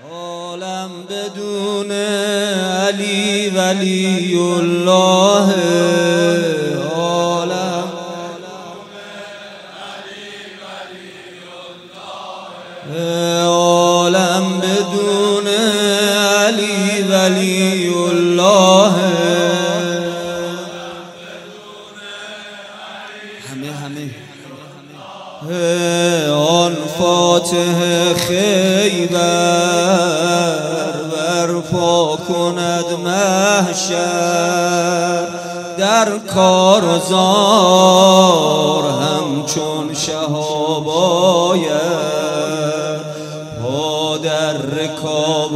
عالم بدون علی ولی الله، عالم عالم بدون علی ولی الله. همه آن فاتح خیبر برپا کند محشر، در کارزار همچون شهاب آید، پا در رکاب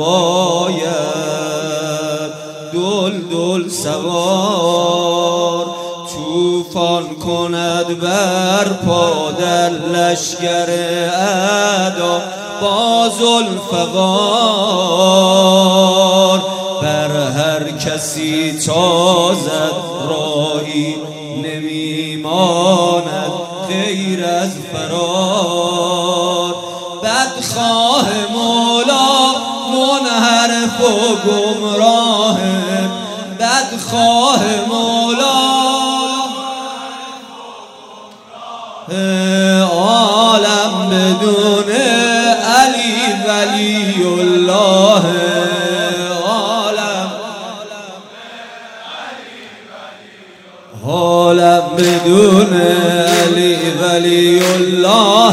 آید، دلدل سوار طوفان کند برپا، در لشکر اعدا با ذوالفقار، بر هر کسی تازد راهی نمیماند غیر از فرار. بدخواه مولا منحرف و گمراه، بدخواه مولا عالم بدون علی ولی الله، عالم بدون علی ولی الله.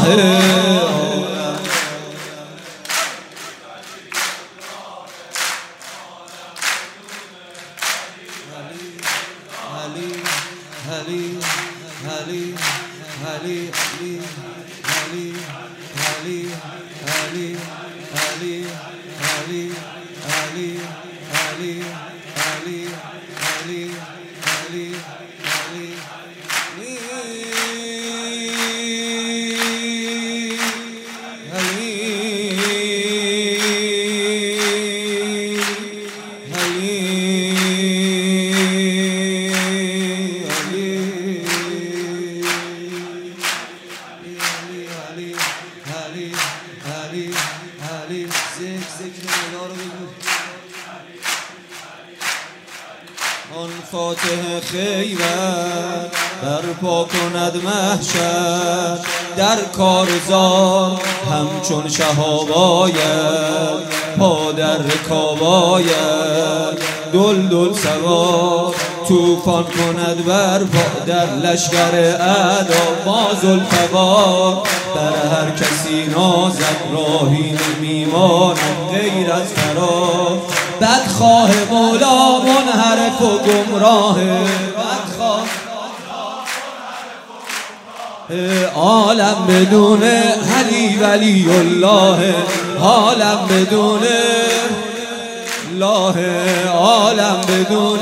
آن فاتح خیبر برپا کند محشر، در کارزار همچون شهاب آید، پا در رکاب آید، دلدل سوار طوفان کند برپا، در لشکر اعدا با ذوالفقار، بر هر کسی نازد راهی نمیماند غیر از فرار. بدخواه مولا منحرف و گمراه، بدخواه عالم بدون علی ولی الله، عالم بدون الله، عالم بدون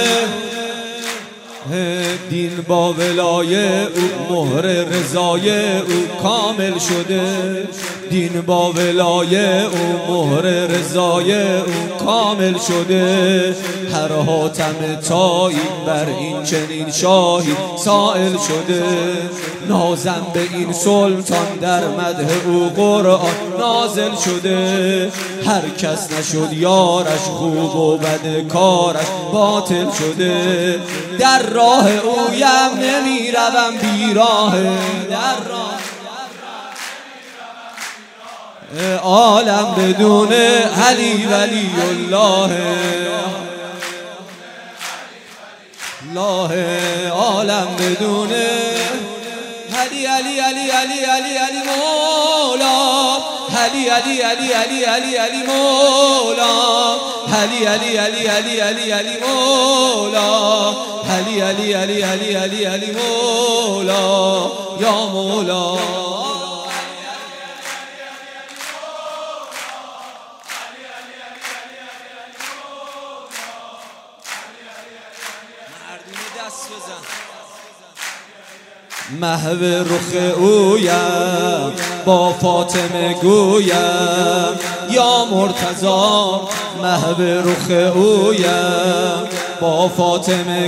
دین با ولایه او مهر رضای او کامل شده، دین با ولایه او مهر رضای او کامل شده، هر حاتم تایی بر این چنین شاهی سائل شده، نازم به این سلطان در مدح او قرآن نازل شده، هر کس نشد یارش خوب و بد کارش باطل شده، در راه اویم نمی روم بیراه، در راه عالم بدون علی ولی الله، الله عالم بدون علی علی علی علی علی علی مولا، علی علی علی علی علی علی مولا، علی علی علی علی علی علی مولا، علی علی علی علی علی علی مولا یا مولا. محو رخ اویم با فاطمه گویم یا مرتضی، محو رخ اویم با فاطمه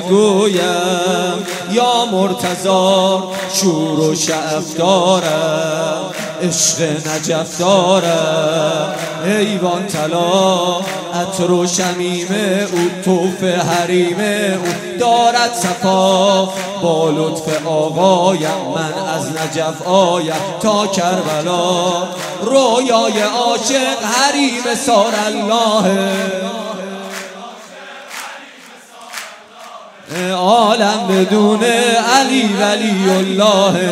گویم یا مرتضی، شور و شعف دارم عشق نجف دارد ایوان طلا، عطر و شمیم او توف حریم او دارد صفا. با لطف آقایم من از نجف آیم تا کربلا، رویای عاشق حریم سار الله، عالم بدون علی ولی الله.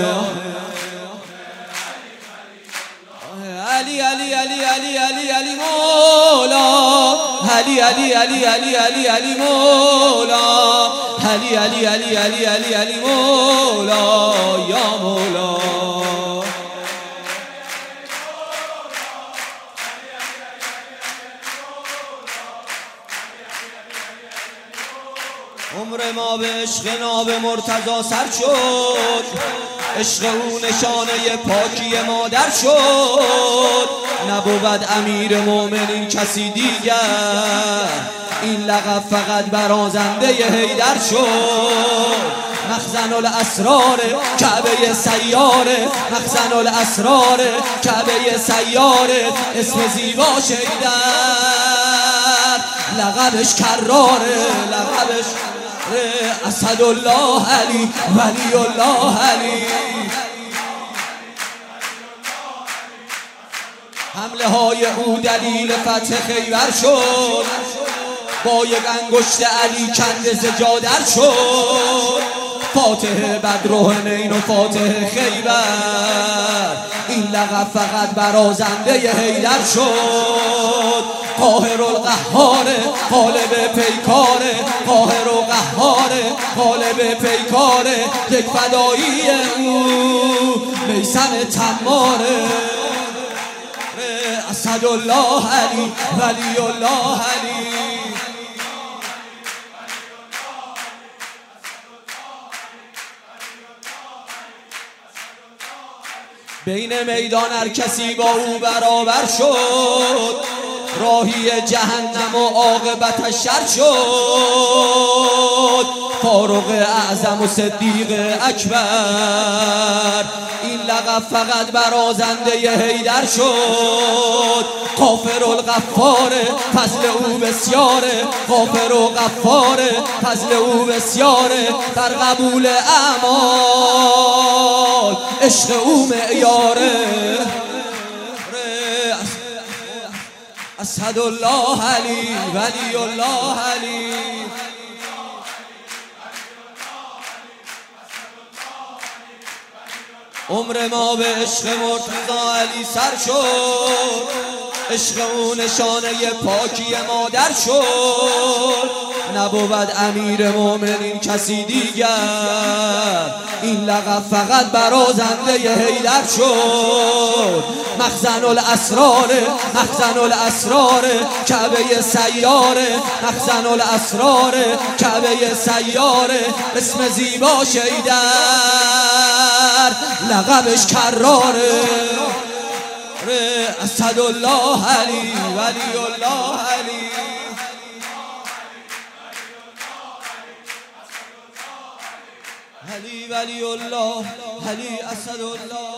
علی علی علی علی علی علی مولا، علی علی علی علی علی علی مولا، علی علی علی علی علی علی مولا یا مولا. عمر ما به عشق ناب مرتضی سر شد، عشق او نشانه پاکی مادر شد. نبود امیر مومنین کسی دیگر، این لقب فقط برازنده حیدر شد. مخزن الاسرار کعبه سیاره، مخزن الاسرار کعبه سیاره، اسم زیباش حیدر، لقبش کراره، لقبش اسدالله علی ولی الله علی. حمله های او دلیل فتح خیبر شد، با یک انگشت علی کند زجادر شد. فاتح بدر و حنین و فاتح خیبر، این لقب فقط برازنده حیدر شد. قاهر و قهار غالب پیکاره، قاهر و قهار غالب پیکاره، یک فدایی او میثم تماره، اسدالله علی ولی الله علی. بین میدان هر کسی با او برابر شد، راهی جهنم و عاقبتش شر شد. فاروق اعظم و صدیق اکبر، این لقب فقط برازنده حیدر شد. غافر الغفاره فضل او بسیاره، غافر و غفاره فضل او بسیاره، در قبول اعمال عشق او معیاره. اسدالله علی ولی الله علی. عمر ما به عشق مرتضی علی سر شد، عشق او نشانه پاکی مادر شد. نبود امیر مومنین کسی دیگر، این لقب فقط برازنده حیدر شد. مخزن الاسرار، مخزن الاسرار کعبه سیاره، مخزن الاسرار کعبه سیاره، اسم زیباش حیدر، لقبش کراره، اسدالله علی ولی الله علی. علی ولی الله علی اسدالله.